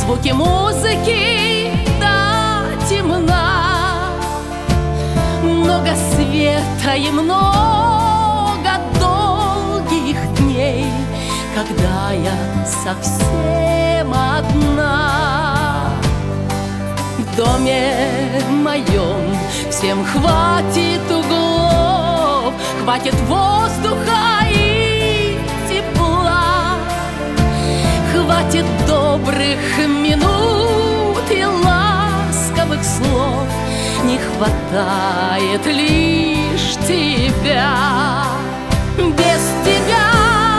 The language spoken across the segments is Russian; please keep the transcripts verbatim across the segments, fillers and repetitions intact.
звуки музыки до темна. Много света и много долгих дней, когда я совсем одна. В доме моем всем хватит углов, хватит воздуха и тепла, хватит добрых минут и ласковых слов, не хватает лишь тебя. Без тебя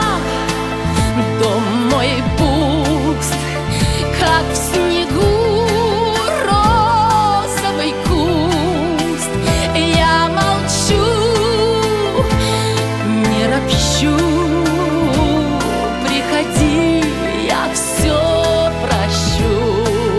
дом мой пуст, как в снегу розовый куст. Я молчу, не ропщу, приходи, я все прощу.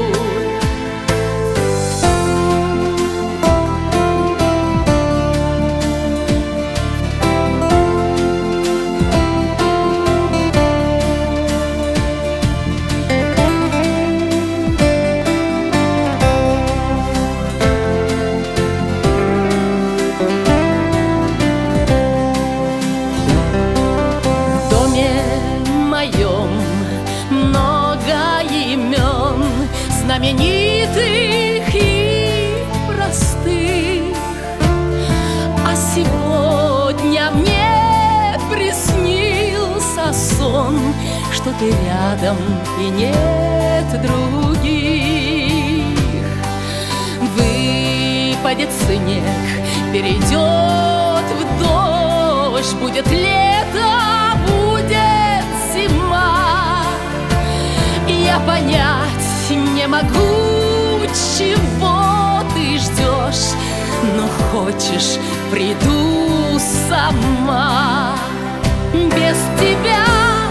Много имен, знаменитых и простых, а сегодня мне приснился сон, что ты рядом и нет других. Выпадет снег, перейдет в дождь, будет лето, будет зима. Я понять не могу, чего ты ждешь, но хочешь, приду сама. Без тебя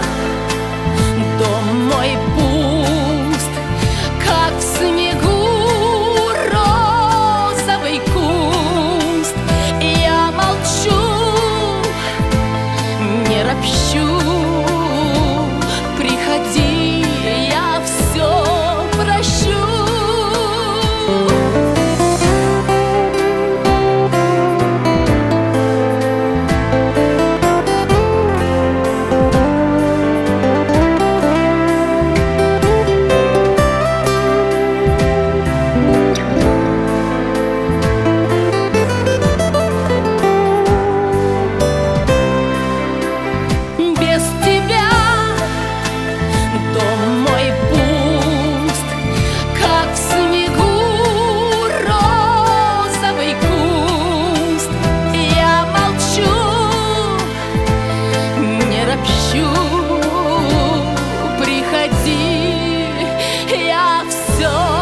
дом мой пуст, как в снегу розовый куст. Я молчу, не ропщу, приходи, я все прощу. Приходи, я все